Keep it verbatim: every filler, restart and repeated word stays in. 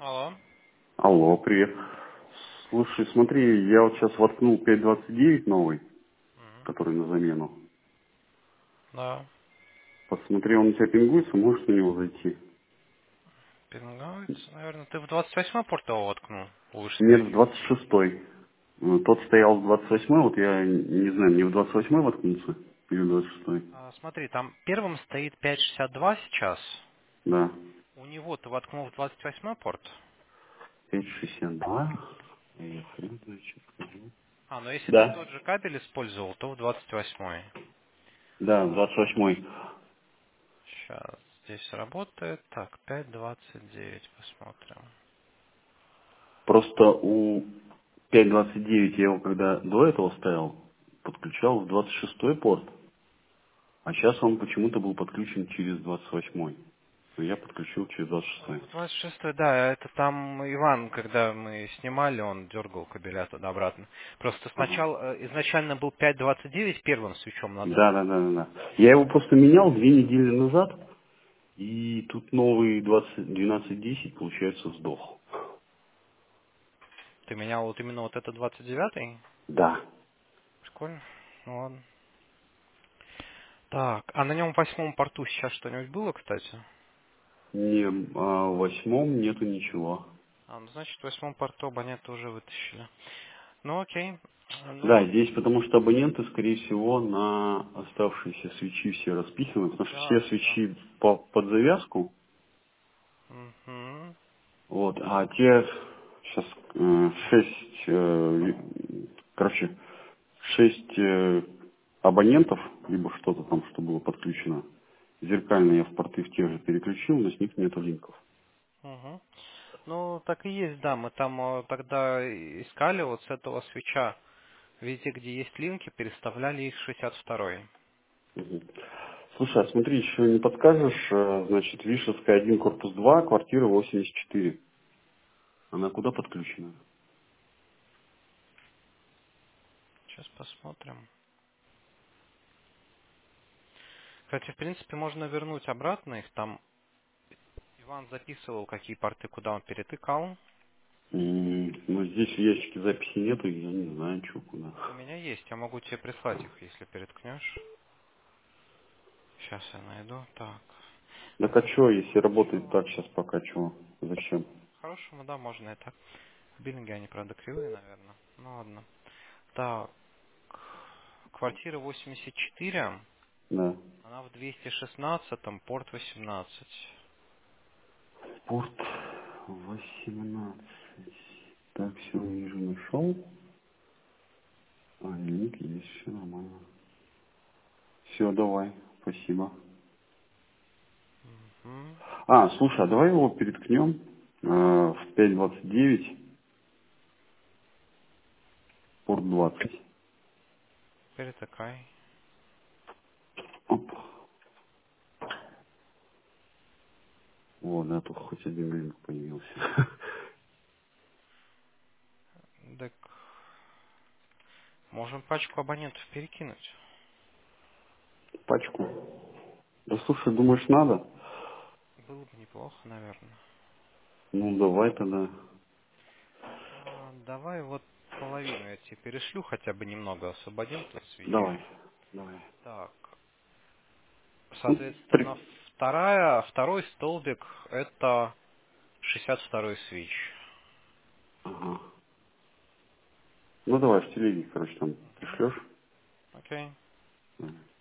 Алло. Алло, привет. Слушай, смотри, я вот сейчас воткнул пять двадцать девять новый, Мгм. который на замену. Да. Посмотри, он у тебя пингуется, можешь на него зайти? Пингуется. Наверное, ты в двадцать восьмой порт его воткнул? Лучше Нет, в сверить. двадцать шестой. Э, Тот стоял в двадцать восьмой, вот я не знаю, мне в двадцать восьмой воткнуться или в двадцать шестой. А, смотри, там первым стоит пять шестьдесят два сейчас. Да. У него ты воткнул в двадцать восьмой порт. пять шестьдесят два. Я хрен знает, что скажу. А, но если ты Да. тот же кабель использовал, то в двадцать восьмой. Да, в двадцать восьмой. Сейчас здесь работает. Так, пять двадцать девять посмотрим. Просто у пять двадцать девять я его когда до этого ставил, подключал в двадцать шестой порт. А сейчас он почему-то был подключен через двадцать восьмой. Но я подключил через двадцать Ну, шестой. в двадцать шестой, да, это там Иван, когда мы снимали, он дергал кабеля туда-обратно. Просто Ага. сначала, э, изначально был пять двадцать девять первым свечом над Да, да, да, да, да. Я его просто менял две недели назад, и тут новый двадцать двенадцать десять, получается, сдох. Ты менял вот именно вот этот двадцать девятый? Да. Прикольно. Ну ладно. Так, а на нем в восьмом порту сейчас что-нибудь было, кстати? Не, а в восьмом нету ничего. А, ну значит, в восьмом порту абоненты уже вытащили. Ну окей. Да, Ну, здесь потому что абоненты, скорее всего, на оставшиеся свечи все распиханы, потому что все да, да. свечи по, под завязку, Угу. вот, а те сейчас шесть, э, ви- короче, шесть э, абонентов, либо что-то там, что было подключено. Зеркально я в порты в тех же переключил, но с них нету линков. Угу. Ну, так и есть, да. Мы там э, тогда искали вот с этого свеча. Везде, где есть линки, переставляли их в шестьдесят второй. Мгм. Слушай, а смотри, еще не подскажешь, э, значит, Вишевская один, корпус два, квартира восемьдесят четыре. Она куда подключена? Сейчас посмотрим. Кстати, в принципе, можно вернуть обратно их. Там Иван записывал, какие порты куда он перетыкал. М, Ну, здесь в ящике записи нету, я не знаю, что куда. У меня есть, я могу тебе прислать их, если переткнешь. Сейчас я найду. Так. Так а что, если работает Хорошо. так сейчас пока, что? Зачем? Хорошему, да, можно и так. Биллинги, они, правда, кривые, наверное. Ну ладно. Так. Квартира восемьдесят четыре. Да. Она в двести шестнадцатом, порт восемнадцать. Порт восемнадцать. Так, все, вижу, нашел. А, линк есть, все нормально. Все, давай, спасибо. Мгм. А, слушай, а давай его переткнем э, в пять двадцать девять, порт двадцать. Перетыкай. Оп. Вот, да, тут хоть один линк появился. Так, можем пачку абонентов перекинуть. Пачку. Да слушай, думаешь, надо? Было бы неплохо, наверное. Ну, давай тогда. А, давай вот половину я тебе перешлю, хотя бы немного освободим тут свечей. Давай. Давай. Так, Ну, соответственно, при- вторая, второй столбик это шестьдесят второй свич. Ага. Ну, давай в телеге, короче, там Мгм. пришлешь. Окей. Давай.